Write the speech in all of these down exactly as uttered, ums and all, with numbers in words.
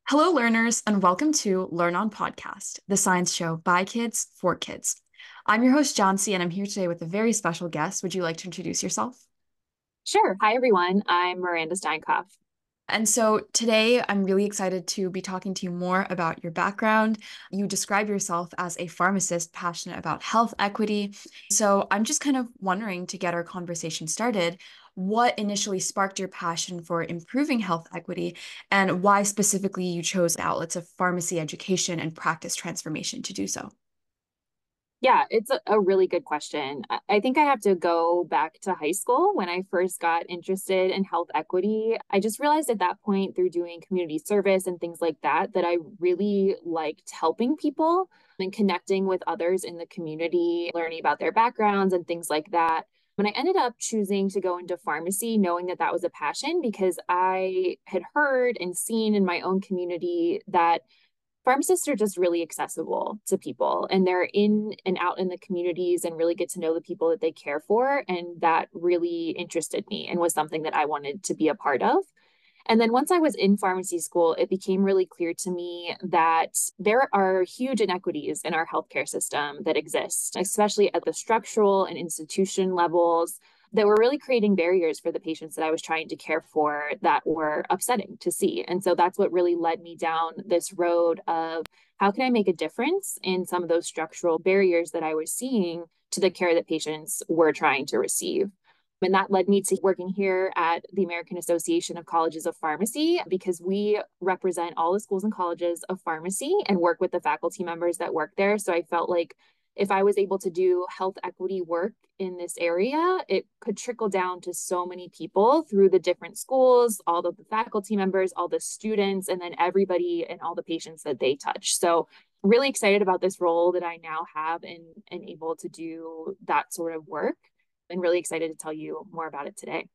Hello, learners, and welcome to Learn On Podcast, the science show by kids for kids. I'm your host, Johnsy, and I'm here today with a very special guest. Would you like to introduce yourself? Sure. Hi, everyone. I'm Miranda Steinkopf. And so today I'm really excited to be talking to you more about your background. You describe yourself as a pharmacist passionate about health equity. So I'm just kind of wondering to get our conversation started, what initially sparked your passion for improving health equity and why specifically you chose outlets of pharmacy education and practice transformation to do so? Yeah, it's a, a really good question. I, I think I have to go back to high school when I first got interested in health equity. I just realized at that point, through doing community service and things like that, that I really liked helping people and connecting with others in the community, learning about their backgrounds and things like that. When I ended up choosing to go into pharmacy, knowing that that was a passion, because I had heard and seen in my own community that pharmacists are just really accessible to people, and they're in and out in the communities and really get to know the people that they care for. And that really interested me and was something that I wanted to be a part of. And then once I was in pharmacy school, it became really clear to me that there are huge inequities in our healthcare system that exist, especially at the structural and institution levels, that were really creating barriers for the patients that I was trying to care for that were upsetting to see. And so that's what really led me down this road of how can I make a difference in some of those structural barriers that I was seeing to the care that patients were trying to receive. And that led me to working here at the American Association of Colleges of Pharmacy, because we represent all the schools and colleges of pharmacy and work with the faculty members that work there. So I felt like if I was able to do health equity work in this area, it could trickle down to so many people through the different schools, all of the faculty members, all the students, and then everybody and all the patients that they touch. So really excited about this role that I now have and, and able to do that sort of work, and really excited to tell you more about it today.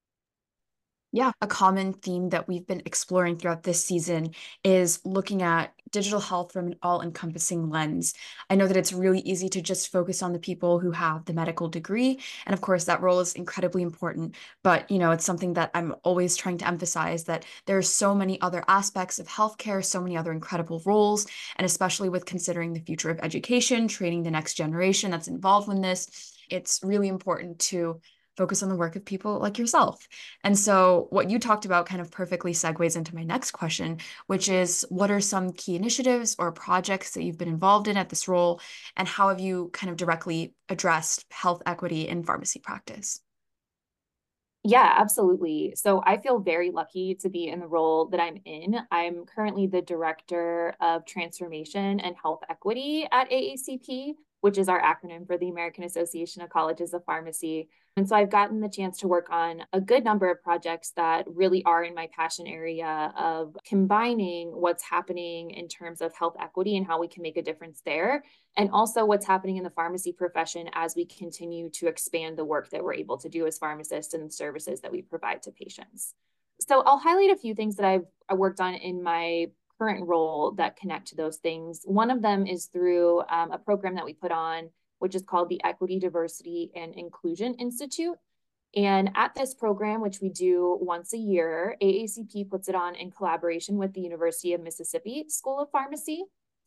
Yeah, a common theme that we've been exploring throughout this season is looking at digital health from an all-encompassing lens. I know that it's really easy to just focus on the people who have the medical degree, and of course that role is incredibly important, but you know, it's something that I'm always trying to emphasize that there are so many other aspects of healthcare, so many other incredible roles, and especially with considering the future of education, training the next generation that's involved in this, it's really important to focus on the work of people like yourself. And so, what you talked about kind of perfectly segues into my next question, which is what are some key initiatives or projects that you've been involved in at this role, and how have you kind of directly addressed health equity in pharmacy practice? Yeah, absolutely. So I feel very lucky to be in the role that I'm in. I'm currently the Director of Transformation and Health Equity at A A C P, which is our acronym for the American Association of Colleges of Pharmacy. And so I've gotten the chance to work on a good number of projects that really are in my passion area of combining what's happening in terms of health equity and how we can make a difference there, and also what's happening in the pharmacy profession as we continue to expand the work that we're able to do as pharmacists and the services that we provide to patients. So I'll highlight a few things that I've I worked on in my current role that connect to those things. One of them is through um, a program that we put on, which is called the Equity, Diversity, and Inclusion Institute. And at this program, which we do once a year, A A C P puts it on in collaboration with the University of Mississippi School of Pharmacy.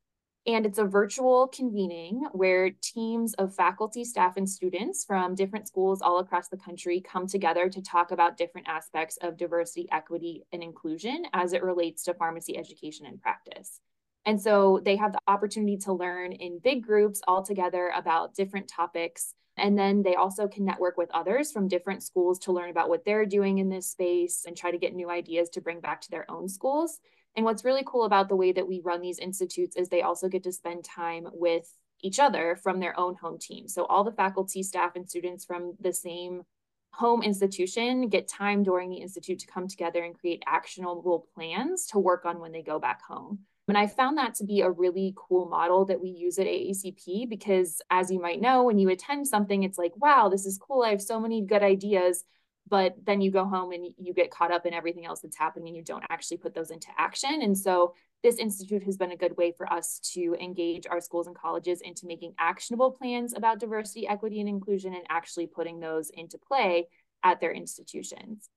And it's a virtual convening where teams of faculty, staff, and students from different schools all across the country come together to talk about different aspects of diversity, equity, and inclusion as it relates to pharmacy education and practice. And so they have the opportunity to learn in big groups all together about different topics. And then they also can network with others from different schools to learn about what they're doing in this space and try to get new ideas to bring back to their own schools. And what's really cool about the way that we run these institutes is they also get to spend time with each other from their own home team. So all the faculty, staff, and students from the same home institution get time during the institute to come together and create actionable plans to work on when they go back home. And I found that to be a really cool model that we use at A A C P because, as you might know, when you attend something, it's like, wow, this is cool. I have so many good ideas. But then you go home and you get caught up in everything else that's happening and you don't actually put those into action. And so this institute has been a good way for us to engage our schools and colleges into making actionable plans about diversity, equity, and inclusion and actually putting those into play at their institutions.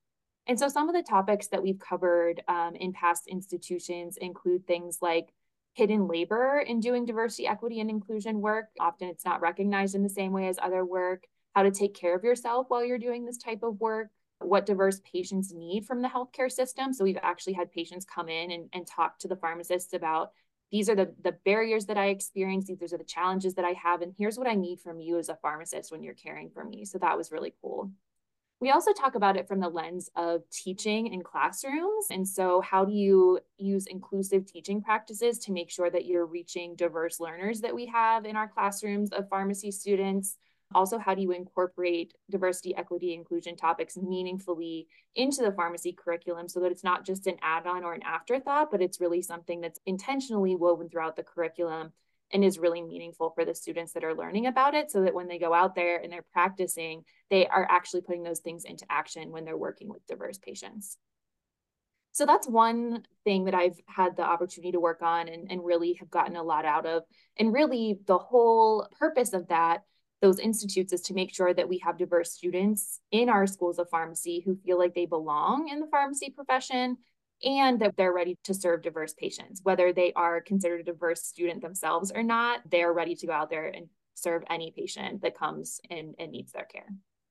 And so some of the topics that we've covered um, in past institutions include things like hidden labor in doing diversity, equity, and inclusion work. Often it's not recognized in the same way as other work, how to take care of yourself while you're doing this type of work, what diverse patients need from the healthcare system. So we've actually had patients come in and, and talk to the pharmacists about, these are the, the barriers that I experience, these are the challenges that I have, and here's what I need from you as a pharmacist when you're caring for me. So that was really cool. We also talk about it from the lens of teaching in classrooms. And so how do you use inclusive teaching practices to make sure that you're reaching diverse learners that we have in our classrooms of pharmacy students? Also, how do you incorporate diversity, equity, inclusion topics meaningfully into the pharmacy curriculum so that it's not just an add-on or an afterthought, but it's really something that's intentionally woven throughout the curriculum and is really meaningful for the students that are learning about it, so that when they go out there and they're practicing, they are actually putting those things into action when they're working with diverse patients. So that's one thing that I've had the opportunity to work on and, and really have gotten a lot out of. And really the whole purpose of that, those institutes, is to make sure that we have diverse students in our schools of pharmacy who feel like they belong in the pharmacy profession and that they're ready to serve diverse patients. Whether they are considered a diverse student themselves or not, they're ready to go out there and serve any patient that comes in and needs their care.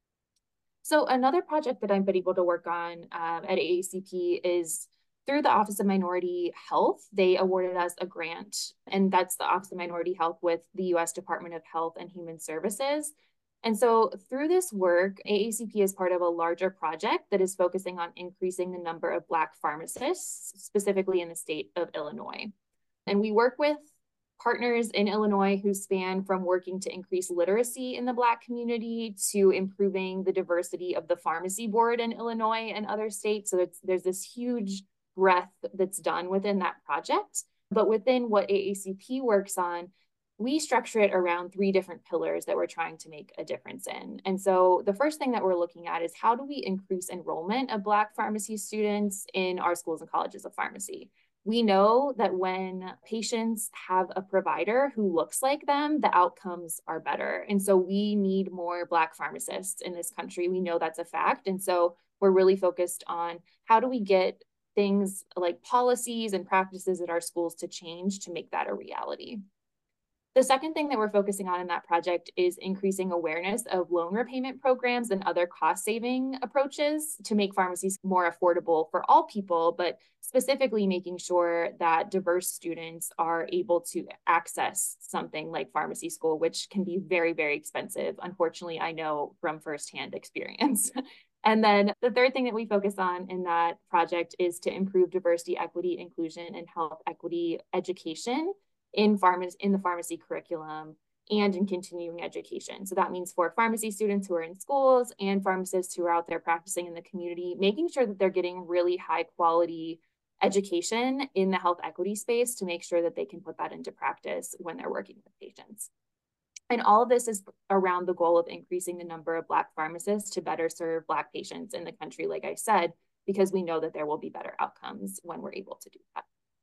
So another project that I've been able to work on um, at A A C P is through the Office of Minority Health. They awarded us a grant, and that's the Office of Minority Health with the U S Department of Health and Human Services. And so through this work, A A C P is part of a larger project that is focusing on increasing the number of Black pharmacists, specifically in the state of Illinois. And we work with partners in Illinois who span from working to increase literacy in the Black community to improving the diversity of the pharmacy board in Illinois and other states. So it's, there's this huge breadth that's done within that project. But within what A A C P works on, we structure it around three different pillars that we're trying to make a difference in. And so the first thing that we're looking at is, how do we increase enrollment of Black pharmacy students in our schools and colleges of pharmacy? We know that when patients have a provider who looks like them, the outcomes are better. And so we need more Black pharmacists in this country. We know that's a fact. And so we're really focused on, how do we get things like policies and practices at our schools to change to make that a reality. The second thing that we're focusing on in that project is increasing awareness of loan repayment programs and other cost-saving approaches to make pharmacies more affordable for all people, but specifically making sure that diverse students are able to access something like pharmacy school, which can be very, very expensive. Unfortunately, I know from firsthand experience. And then the third thing that we focus on in that project is to improve diversity, equity, inclusion, and health equity education in pharmacy, in the pharmacy curriculum and in continuing education. So that means for pharmacy students who are in schools and pharmacists who are out there practicing in the community, making sure that they're getting really high quality education in the health equity space to make sure that they can put that into practice when they're working with patients. And all of this is around the goal of increasing the number of Black pharmacists to better serve Black patients in the country, like I said, because we know that there will be better outcomes when we're able to do that.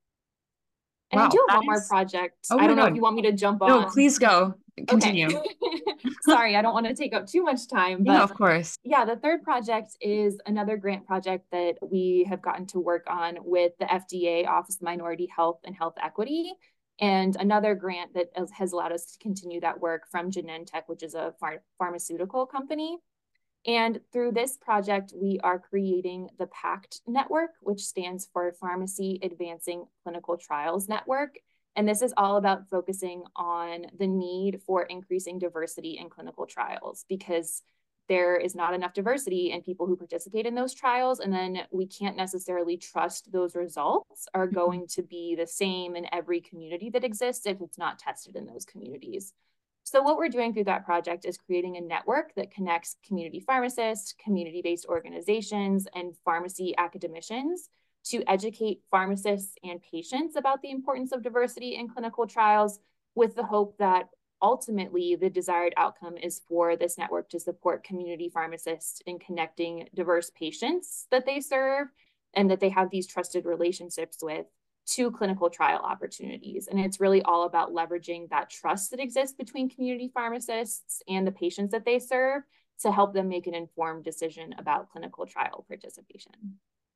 And Wow, I do have one is... more project. Oh I don't know God. if you want me to jump no, on. No, please go. Continue. Okay. Sorry, I don't want to take up too much time. But yeah, of course. Yeah, the third project is another grant project that we have gotten to work on with the F D A, Office of Minority Health and Health Equity, and another grant that has allowed us to continue that work from Genentech, which is a phar pharmaceutical company. And through this project, we are creating the PACT network, which stands for Pharmacy Advancing Clinical Trials Network. And this is all about focusing on the need for increasing diversity in clinical trials, because there is not enough diversity in people who participate in those trials. And then we can't necessarily trust those results are going to be the same in every community that exists if it's not tested in those communities. So what we're doing through that project is creating a network that connects community pharmacists, community-based organizations, and pharmacy academicians to educate pharmacists and patients about the importance of diversity in clinical trials, with the hope that ultimately the desired outcome is for this network to support community pharmacists in connecting diverse patients that they serve and that they have these trusted relationships with to clinical trial opportunities. And it's really all about leveraging that trust that exists between community pharmacists and the patients that they serve to help them make an informed decision about clinical trial participation.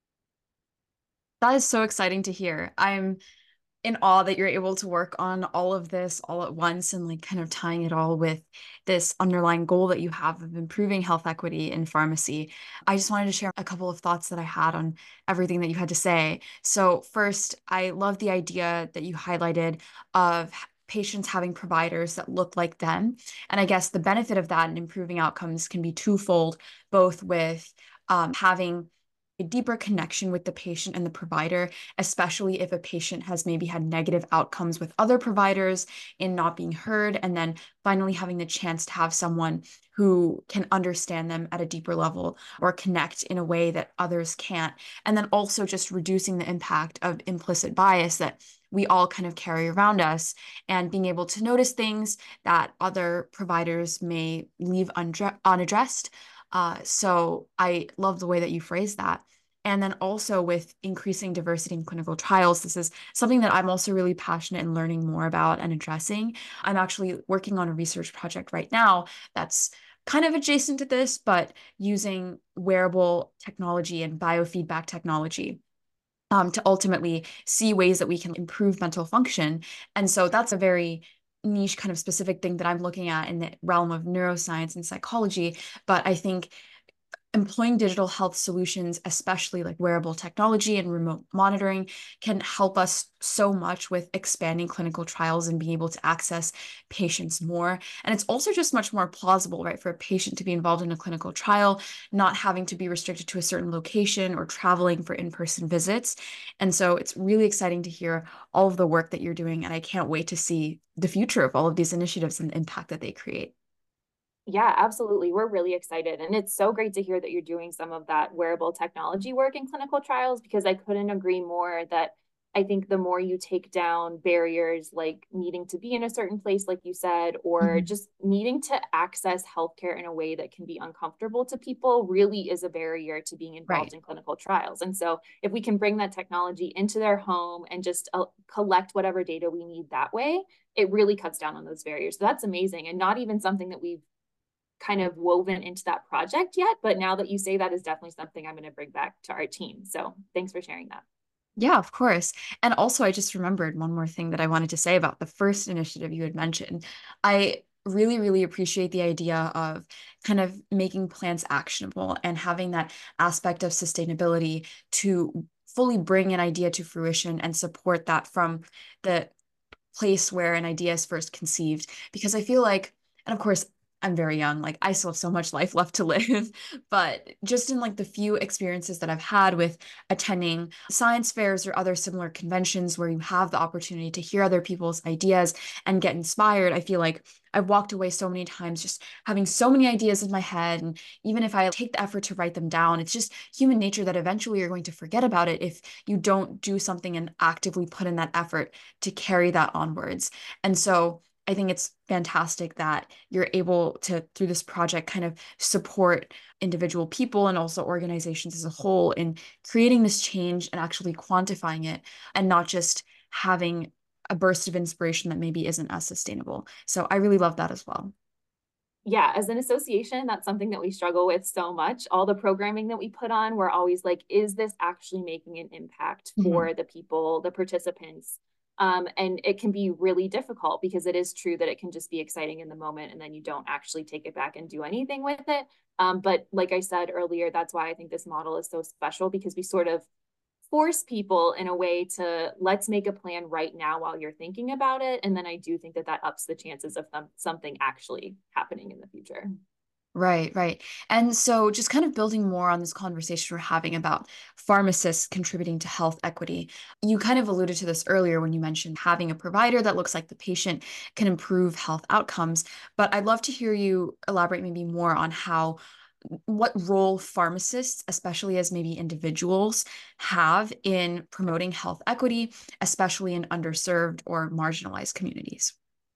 That is so exciting to hear. I'm in awe that you're able to work on all of this all at once and like kind of tying it all with this underlying goal that you have of improving health equity in pharmacy. I just wanted to share a couple of thoughts that I had on everything that you had to say. So, first, I love the idea that you highlighted of patients having providers that look like them. And I guess the benefit of that and improving outcomes can be twofold, both with um, having a deeper connection with the patient and the provider, especially if a patient has maybe had negative outcomes with other providers in not being heard, and then finally having the chance to have someone who can understand them at a deeper level or connect in a way that others can't. And then also just reducing the impact of implicit bias that we all kind of carry around us and being able to notice things that other providers may leave unaddressed. Uh, so I love the way that you phrase that. And then also with increasing diversity in clinical trials, this is something that I'm also really passionate in learning more about and addressing. I'm actually working on a research project right now that's kind of adjacent to this, but using wearable technology and biofeedback technology um, to ultimately see ways that we can improve mental function. And so that's a very niche kind of specific thing that I'm looking at in the realm of neuroscience and psychology. But I think employing digital health solutions, especially like wearable technology and remote monitoring, can help us so much with expanding clinical trials and being able to access patients more. And it's also just much more plausible, right, for a patient to be involved in a clinical trial, not having to be restricted to a certain location or traveling for in-person visits. And so it's really exciting to hear all of the work that you're doing. And I can't wait to see the future of all of these initiatives and the impact that they create. Yeah, absolutely. We're really excited. And it's so great to hear that you're doing some of that wearable technology work in clinical trials because I couldn't agree more that I think the more you take down barriers like needing to be in a certain place, like you said, or Mhm. just needing to access healthcare in a way that can be uncomfortable to people really is a barrier to being involved Right. in clinical trials. And so if we can bring that technology into their home and just uh, collect whatever data we need that way, it really cuts down on those barriers. So that's amazing. And not even something that we've kind of woven into that project yet. But now that you say that is definitely something I'm going to bring back to our team. So thanks for sharing that. Yeah, of course. And also, I just remembered one more thing that I wanted to say about the first initiative you had mentioned. I really, really appreciate the idea of kind of making plans actionable and having that aspect of sustainability to fully bring an idea to fruition and support that from the place where an idea is first conceived. Because I feel like, and of course, I'm very young, like I still have so much life left to live. But just in like the few experiences that I've had with attending science fairs or other similar conventions where you have the opportunity to hear other people's ideas and get inspired, I feel like I've walked away so many times just having so many ideas in my head. And even if I take the effort to write them down, it's just human nature that eventually you're going to forget about it if you don't do something and actively put in that effort to carry that onwards. And so I think it's fantastic that you're able to, through this project, kind of support individual people and also organizations as a whole in creating this change and actually quantifying it and not just having a burst of inspiration that maybe isn't as sustainable. So I really love that as well. Yeah, as an association, that's something that we struggle with so much. All the programming that we put on, we're always like, is this actually making an impact Mhm. for the people, the participants? Um, and it can be really difficult because it is true that it can just be exciting in the moment and then you don't actually take it back and do anything with it. Um, but like I said earlier, that's why I think this model is so special because we sort of force people in a way to let's make a plan right now while you're thinking about it. And then I do think that that ups the chances of them, something actually happening in the future. Right, right. And so just kind of building more on this conversation we're having about pharmacists contributing to health equity. You kind of alluded to this earlier when you mentioned having a provider that looks like the patient can improve health outcomes. But I'd love to hear you elaborate maybe more on how what role pharmacists, especially as maybe individuals, have in promoting health equity, especially in underserved or marginalized communities.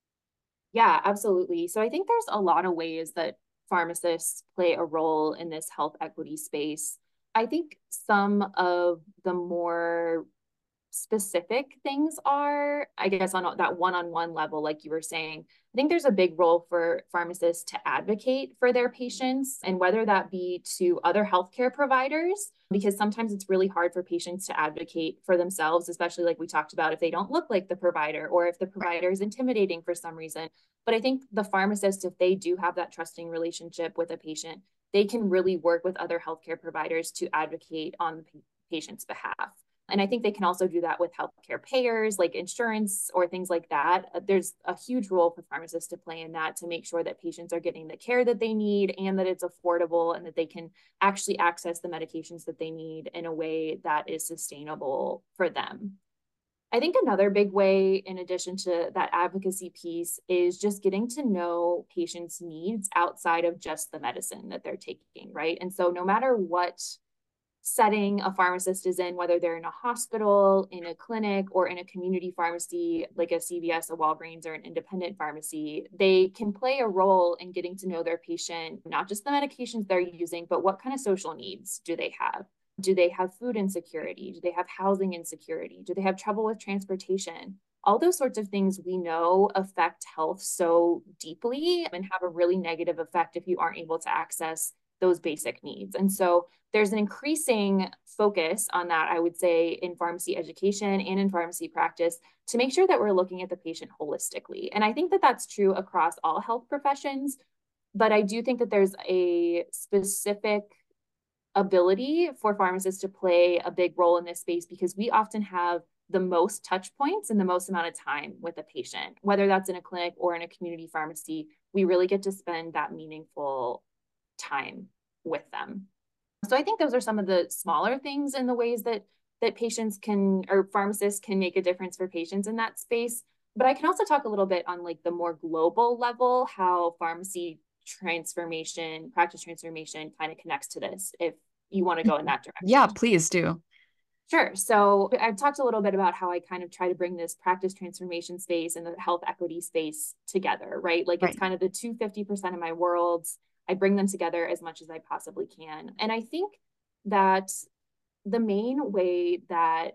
Yeah, absolutely. So I think there's a lot of ways that pharmacists play a role in this health equity space. I think some of the more specific things are, I guess on that one-on-one level, like you were saying, I think there's a big role for pharmacists to advocate for their patients, and whether that be to other healthcare providers, because sometimes it's really hard for patients to advocate for themselves, especially like we talked about, if they don't look like the provider or if the provider is intimidating for some reason. But I think the pharmacist, if they do have that trusting relationship with a patient, they can really work with other healthcare providers to advocate on the patient's behalf. And I think they can also do that with healthcare payers like insurance or things like that. There's a huge role for pharmacists to play in that, to make sure that patients are getting the care that they need and that it's affordable and that they can actually access the medications that they need in a way that is sustainable for them. I think another big way, in addition to that advocacy piece, is just getting to know patients' needs outside of just the medicine that they're taking, right? And so no matter what setting a pharmacist is in, whether they're in a hospital, in a clinic, or in a community pharmacy like a C V S, a Walgreens, or an independent pharmacy, they can play a role in getting to know their patient, not just the medications they're using, but what kind of social needs do they have? Do they have food insecurity? Do they have housing insecurity? Do they have trouble with transportation? All those sorts of things we know affect health so deeply and have a really negative effect if you aren't able to access those basic needs. And so there's an increasing focus on that, I would say, in pharmacy education and in pharmacy practice, to make sure that we're looking at the patient holistically. And I think that that's true across all health professions, but I do think that there's a specific ability for pharmacists to play a big role in this space, because we often have the most touch points and the most amount of time with a patient, whether that's in a clinic or in a community pharmacy. We really get to spend that meaningful time with them. So I think those are some of the smaller things in the ways that that patients can, or pharmacists can, make a difference for patients in that space. But I can also talk a little bit on like the more global level, how pharmacy transformation, practice transformation kind of connects to this, if you want to go in that Yeah, direction. please do. Sure. So I've talked a little bit about how I kind of try to bring this practice transformation space and the health equity space together, right? Like it's Right. kind of the two hundred fifty percent of my worlds. I bring them together as much as I possibly can. And I think that the main way that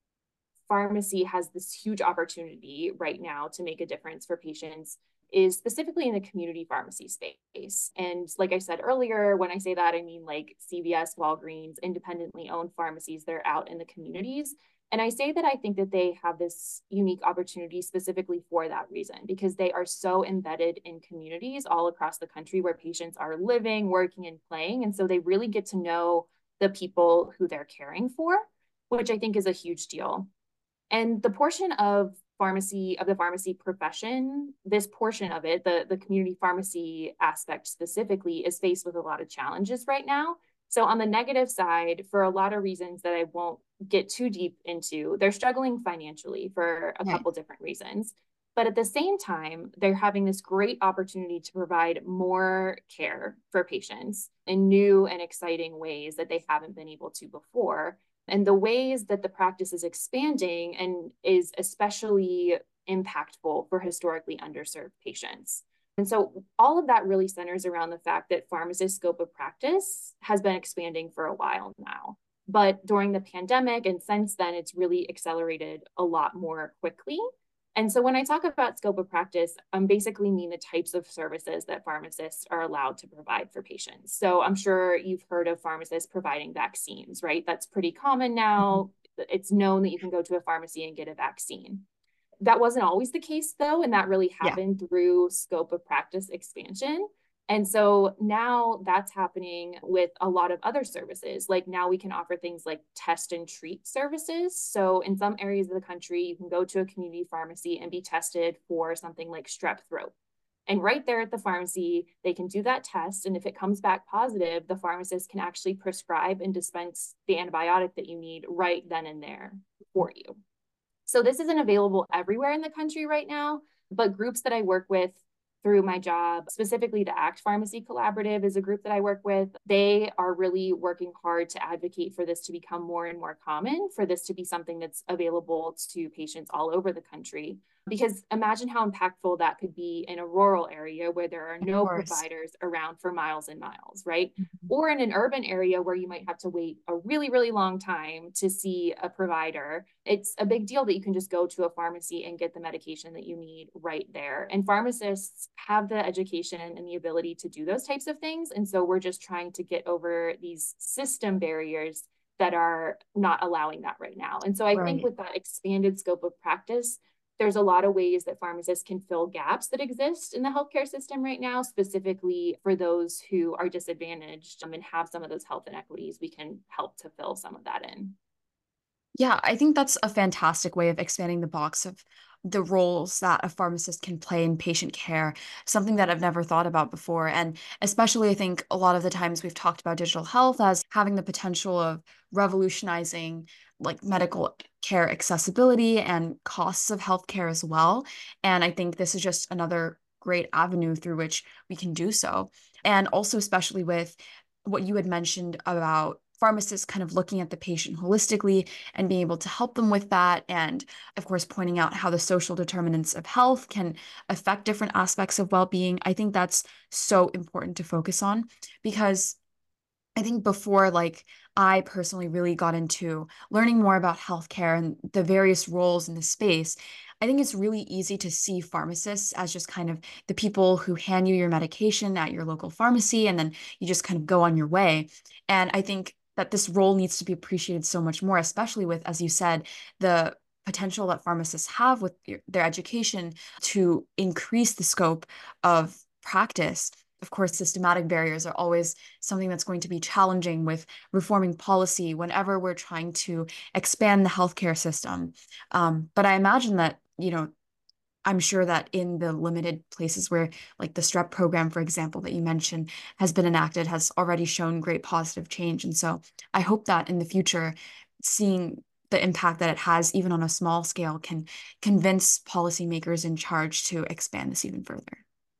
pharmacy has this huge opportunity right now to make a difference for patients is specifically in the community pharmacy space. And like I said earlier, when I say that, I mean like C V S, Walgreens, independently owned pharmacies that are out in the communities. And I say that I think that they have this unique opportunity specifically for that reason, because they are so embedded in communities all across the country where patients are living, working, and playing. And so they really get to know the people who they're caring for, which I think is a huge deal. And the portion of pharmacy, of the pharmacy profession, this portion of it, the, the community pharmacy aspect specifically, is faced with a lot of challenges right now. So on the negative side, for a lot of reasons that I won't get too deep into, they're struggling financially for a Right. couple different reasons. But at the same time, they're having this great opportunity to provide more care for patients in new and exciting ways that they haven't been able to before. And the ways that the practice is expanding and is especially impactful for historically underserved patients. And so all of that really centers around the fact that pharmacists' scope of practice has been expanding for a while now. But during the pandemic and since then, it's really accelerated a lot more quickly. And so when I talk about scope of practice, I'm basically mean the types of services that pharmacists are allowed to provide for patients. So I'm sure you've heard of pharmacists providing vaccines, right? That's pretty common Mhm. now. It's known that you can go to a pharmacy and get a vaccine. That wasn't always the case though, and that really Yeah. happened through scope of practice expansion. And so now that's happening with a lot of other services. Like now we can offer things like test and treat services. So in some areas of the country, you can go to a community pharmacy and be tested for something like strep throat. And right there at the pharmacy, they can do that test. And if it comes back positive, the pharmacist can actually prescribe and dispense the antibiotic that you need right then and there for you. So this isn't available everywhere in the country right now, but groups that I work with through my job, specifically the ACT Pharmacy Collaborative is a group that I work with. They are really working hard to advocate for this to become more and more common, for this to be something that's available to patients all over the country. Because imagine how impactful that could be in a rural area where there are Of no course. providers around for miles and miles, right? Mhm. Or in an urban area where you might have to wait a really, really long time to see a provider. It's a big deal that you can just go to a pharmacy and get the medication that you need right there. And pharmacists have the education and the ability to do those types of things. And so we're just trying to get over these system barriers that are not allowing that right now. And so I think Right. with that expanded scope of practice, there's a lot of ways that pharmacists can fill gaps that exist in the healthcare system right now, specifically for those who are disadvantaged um, and have some of those health inequities. We can help to fill some of that in. Yeah, I think that's a fantastic way of expanding the box of the roles that a pharmacist can play in patient care, something that I've never thought about before. And especially, I think a lot of the times we've talked about digital health as having the potential of revolutionizing like medical care accessibility and costs of healthcare as well. And I think this is just another great avenue through which we can do so. And also, especially with what you had mentioned about pharmacists kind of looking at the patient holistically and being able to help them with that. And of course, pointing out how the social determinants of health can affect different aspects of well being. I think that's so important to focus on because I think before, like, I personally really got into learning more about healthcare and the various roles in the space. I think it's really easy to see pharmacists as just kind of the people who hand you your medication at your local pharmacy, and then you just kind of go on your way. And I think that this role needs to be appreciated so much more, especially with, as you said, the potential that pharmacists have with their education to increase the scope of practice. Of course, systematic barriers are always something that's going to be challenging with reforming policy whenever we're trying to expand the healthcare system. Um, but I imagine that, you know, I'm sure that in the limited places where, like the STREP program, for example, that you mentioned, has been enacted, has already shown great positive change. And so I hope that in the future, seeing the impact that it has, even on a small scale, can convince policymakers in charge to expand this even further.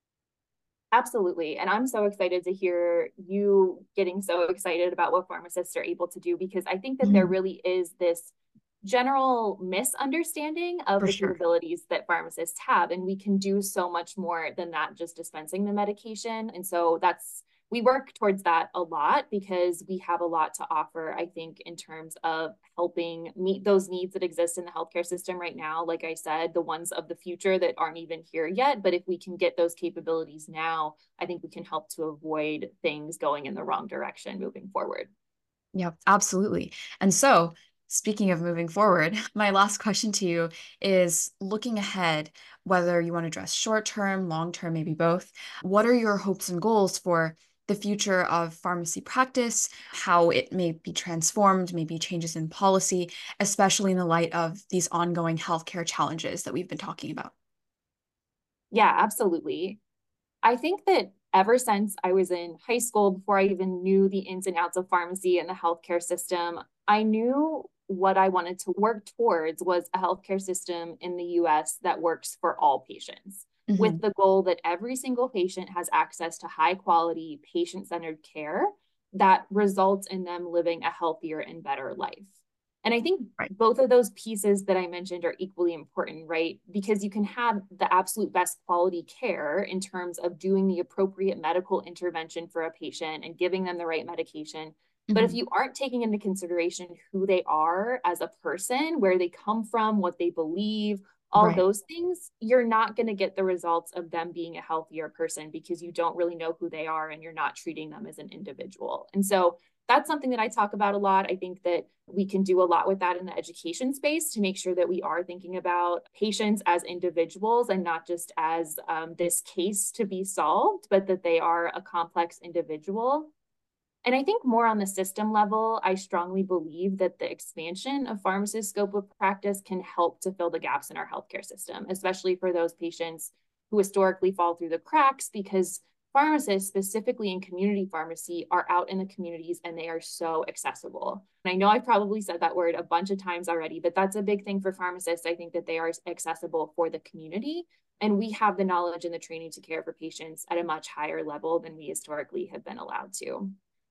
Absolutely. And I'm so excited to hear you getting so excited about what pharmacists are able to do because I think that there Mhm. really is this general misunderstanding of For the sure. capabilities that pharmacists have. And we can do so much more than that, just dispensing the medication. And so that's, we work towards that a lot because we have a lot to offer, I think, in terms of helping meet those needs that exist in the healthcare system right now. Like I said, the ones of the future that aren't even here yet. But if we can get those capabilities now, I think we can help to avoid things going in the wrong direction moving forward. Yeah, absolutely. And so, speaking of moving forward, my last question to you is looking ahead, whether you want to address short term, long term, maybe both, what are your hopes and goals for the future of pharmacy practice, how it may be transformed, maybe changes in policy, especially in the light of these ongoing healthcare challenges that we've been talking about? Yeah, absolutely. I think that ever since I was in high school, before I even knew the ins and outs of pharmacy and the healthcare system, I knew what I wanted to work towards was a healthcare system in the U S that works for all patients, with Hmm. the goal that every single patient has access to high quality, patient centered care that results in them living a healthier and better life. And I think Right. both of those pieces that I mentioned are equally important, right? Because you can have the absolute best quality care in terms of doing the appropriate medical intervention for a patient and giving them the right medication. But if Hmm. you aren't taking into consideration who they are as a person, where they come from, what they believe, all Right. those things, you're not going to get the results of them being a healthier person because you don't really know who they are and you're not treating them as an individual. And so that's something that I talk about a lot. I think that we can do a lot with that in the education space to make sure that we are thinking about patients as individuals and not just as um, this case to be solved, but that they are a complex individual. And I think more on the system level, I strongly believe that the expansion of pharmacists' scope of practice can help to fill the gaps in our healthcare system, especially for those patients who historically fall through the cracks because pharmacists, specifically in community pharmacy, are out in the communities and they are so accessible. And I know I've probably said that word a bunch of times already, but that's a big thing for pharmacists. I think that they are accessible for the community. And we have the knowledge and the training to care for patients at a much higher level than we historically have been allowed to.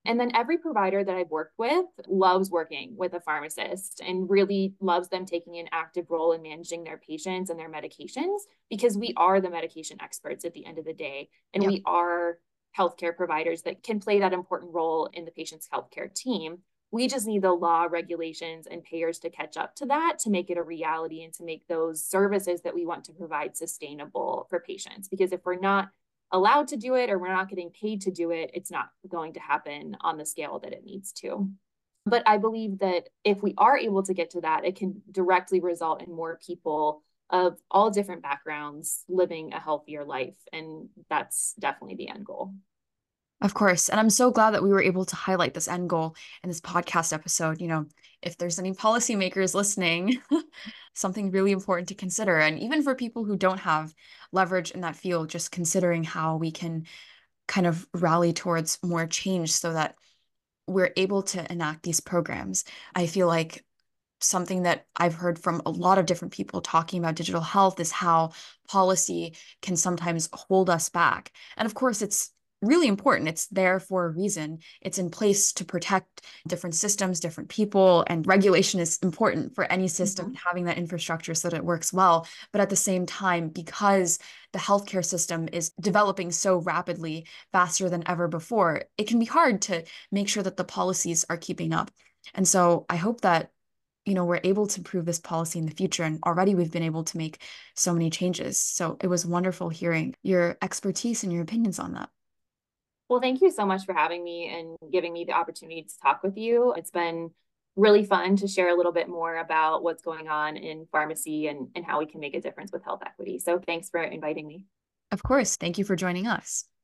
And then every provider that I've worked with loves working with a pharmacist and really loves them taking an active role in managing their patients and their medications, because we are the medication experts at the end of the day. And Yep. we are healthcare providers that can play that important role in the patient's healthcare team. We just need the law, regulations, and payers to catch up to that to make it a reality and to make those services that we want to provide sustainable for patients. Because if we're not allowed to do it or we're not getting paid to do it, it's not going to happen on the scale that it needs to. But I believe that if we are able to get to that, it can directly result in more people of all different backgrounds living a healthier life. And that's definitely the end goal. Of course. And I'm so glad that we were able to highlight this end goal in this podcast episode. You know, if there's any policymakers listening, something really important to consider. And even for people who don't have leverage in that field, just considering how we can kind of rally towards more change so that we're able to enact these programs. I feel like something that I've heard from a lot of different people talking about digital health is how policy can sometimes hold us back. And of course, it's really important. It's there for a reason. It's in place to protect different systems, different people, and regulation is important for any system and Mm-hmm. having that infrastructure so that it works well. But at the same time, because the healthcare system is developing so rapidly, faster than ever before, it can be hard to make sure that the policies are keeping up. And so I hope that you know, we're able to improve this policy in the future. And already we've been able to make so many changes. So it was wonderful hearing your expertise and your opinions on that. Well, thank you so much for having me and giving me the opportunity to talk with you. It's been really fun to share a little bit more about what's going on in pharmacy and, and how we can make a difference with health equity. So thanks for inviting me. Of course. Thank you for joining us.